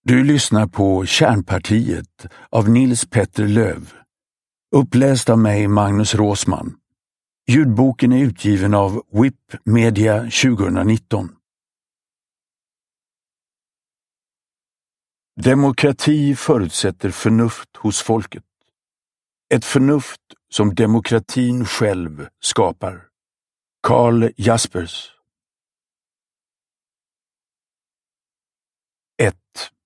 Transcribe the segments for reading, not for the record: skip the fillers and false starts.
Du lyssnar på Kärnpartiet av Nils Petter Löv. Uppläst av mig, Magnus Råsman. Ljudboken är utgiven av WIP Media 2019. Demokrati förutsätter förnuft hos folket. Ett förnuft som demokratin själv skapar. Karl Jaspers. 1.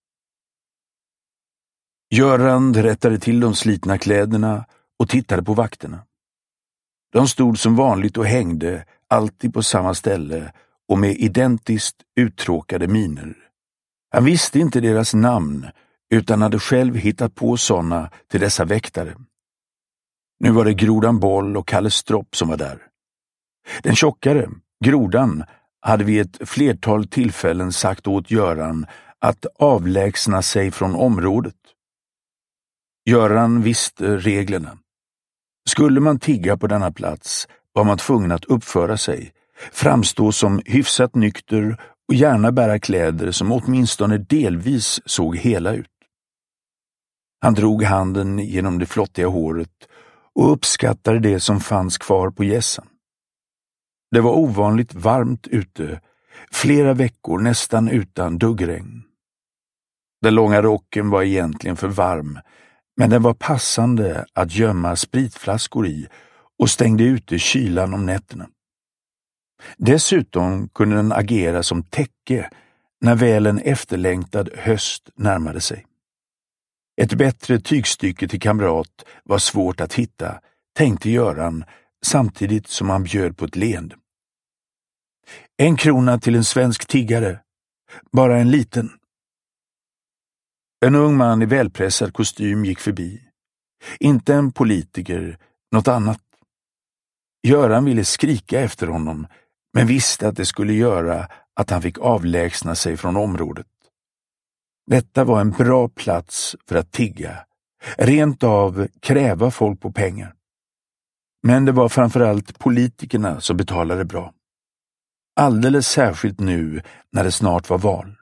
Göran rättade till de slitna kläderna och tittade på vakterna. De stod som vanligt och hängde, alltid på samma ställe och med identiskt uttråkade miner. Han visste inte deras namn utan hade själv hittat på sådana till dessa väktare. Nu var det Grodan Boll och Kalle Stropp som var där. Den tjockare, Grodan, hade vid ett flertal tillfällen sagt åt Göran att avlägsna sig från området. Göran visste reglerna. Skulle man tigga på denna plats var man tvungen att uppföra sig, framstå som hyfsat nykter och gärna bära kläder som åtminstone delvis såg hela ut. Han drog handen genom det flottiga håret och uppskattade det som fanns kvar på gässan. Det var ovanligt varmt ute, flera veckor nästan utan duggregn. Den långa rocken var egentligen för varm, men den var passande att gömma spritflaskor i och stängde ute kylan om nätterna. Dessutom kunde den agera som täcke när väl en efterlängtad höst närmade sig. Ett bättre tygstycke till kamrat var svårt att hitta, tänkte Göran, samtidigt som han bjöd på ett leende. 1 krona till en svensk tiggare, bara en liten. En ung man i välpressad kostym gick förbi. Inte en politiker, något annat. Göran ville skrika efter honom, men visste att det skulle göra att han fick avlägsna sig från området. Detta var en bra plats för att tigga, rent av kräva folk på pengar. Men det var framförallt politikerna som betalade bra. Alldeles särskilt nu när det snart var val.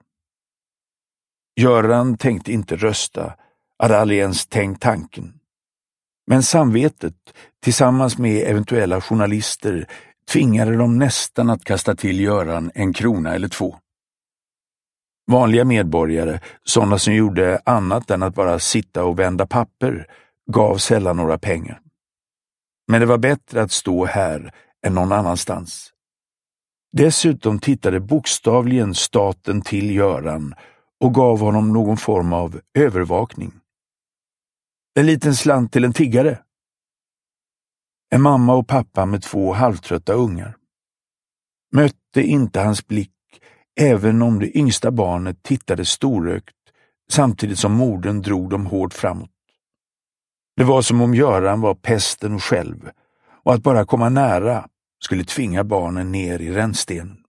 Göran tänkte inte rösta, hade aldrig ens tänkt tanken. Men samvetet, tillsammans med eventuella journalister, tvingade dem nästan att kasta till Göran 1 krona eller 2. Vanliga medborgare, sådana som gjorde annat än att bara sitta och vända papper, gav sällan några pengar. Men det var bättre att stå här än någon annanstans. Dessutom tittade bokstavligen staten till Göran och gav honom någon form av övervakning. En liten slant till en tiggare. En mamma och pappa med 2 halvtrötta ungar. Mötte inte hans blick, även om det yngsta barnet tittade storögt, samtidigt som modern drog dem hårt framåt. Det var som om Göran var pesten själv, och att bara komma nära skulle tvinga barnen ner i rännstenen.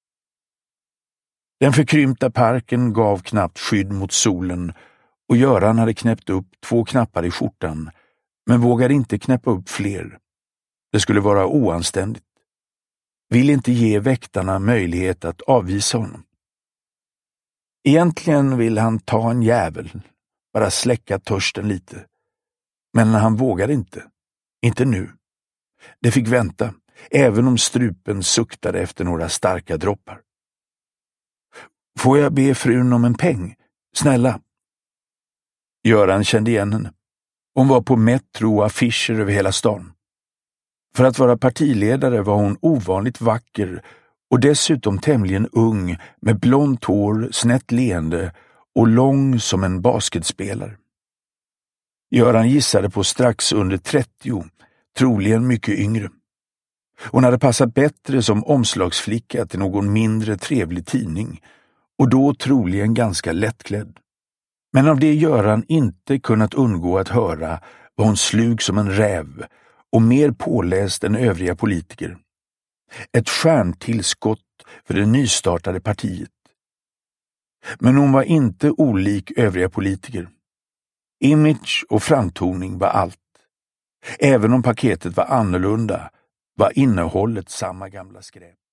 Den förkrympta parken gav knappt skydd mot solen och Göran hade knäppt upp 2 knappar i skjortan, men vågade inte knäppa upp fler. Det skulle vara oanständigt. Vill inte ge väktarna möjlighet att avvisa honom. Egentligen vill han ta en jävel, bara släcka törsten lite. Men han vågade inte. Inte nu. Det fick vänta, även om strupen suktade efter några starka droppar. Får jag be frun om en peng? Snälla. Göran kände igen henne. Hon var på metro och affischer över hela stan. För att vara partiledare var hon ovanligt vacker och dessutom tämligen ung med blont hår, snett leende och lång som en basketspelare. Göran gissade på strax under 30, troligen mycket yngre. Hon hade passat bättre som omslagsflicka till någon mindre trevlig tidning och då troligen ganska lättklädd. Men av det Göran inte kunnat undgå att höra var hon slug som en räv och mer påläst än övriga politiker. Ett stjärntillskott för det nystartade partiet. Men hon var inte olik övriga politiker. Image och framtoning var allt. Även om paketet var annorlunda var innehållet samma gamla skräp.